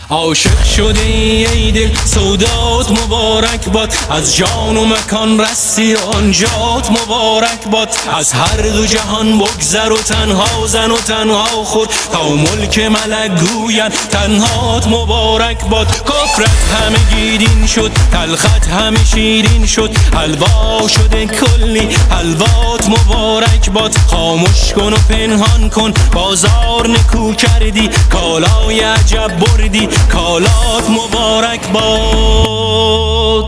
عاشق شده ای دل سودات مبارک باد، از جان و مکان رسی آنجات مبارک باد. از هر دو جهان بگذر و تنها زن و تنها خود، تا ملک ملک گوید تنهات مبارک باد. کفرت همه گیرین شد، تلخت همه شیرین شد، حلوا شده کلی حلوات مبارک باد. خاموش کن و پنهان کن بازار نکو کردی، کالای عجب بردی کالات مبارک باد.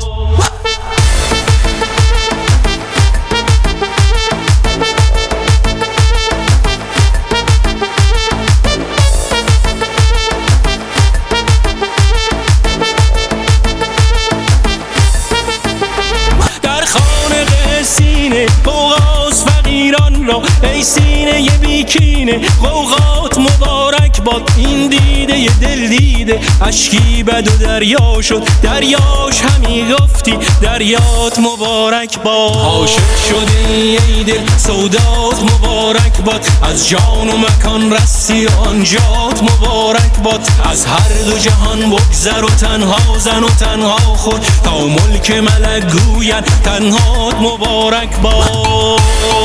در خانق سینه قوقاس فقیران را، ای سینه ی بیکینه قوقات مبارک باد. این دیده ی دل دیده اشکی بد و دریا شد، دریاش همی گفتی دریات مبارک باد. عاشق شده ای دل سودات مبارک باد، از جان و مکان رسی آنجات مبارک باد. از هر دو جهان بگذر و تنها زن و تنها خود، تا ملک ملک گوید تنهات مبارک باد.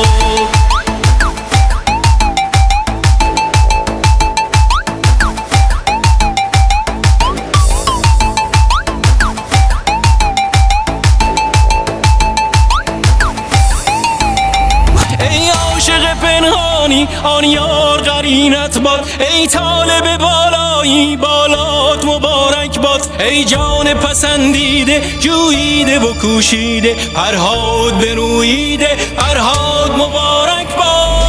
ای عاشق پنهانی آن یار قرینت باد، ای طالب بالایی بالات مبارک باد. ای جان پسندیده جوییده و کوشیده، فرهاد بروییده فرهاد مبارک باد.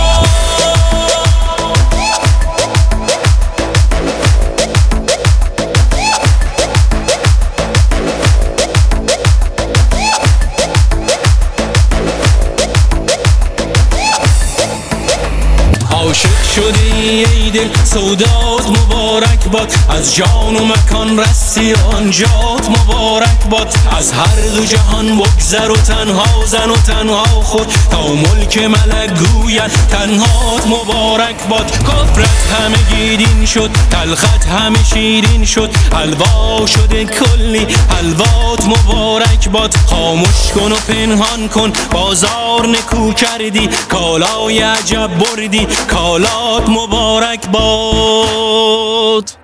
عاشق شده ای دل سودات مبارک باد، از جان و مکان رسی آنجات مبارک باد. از هر دو جهان بگذر و تنها زن و تنها خود، تا ملک ملک گوید تنهات مبارک باد. کفرت همه گیرین شد، تلخت همه شیرین شد، حلوا شده کلی حلوات مبارک باد. خاموش کن و پنهان کن بازار نکو کردی، کالای عجب بردی کالات مبارک باد.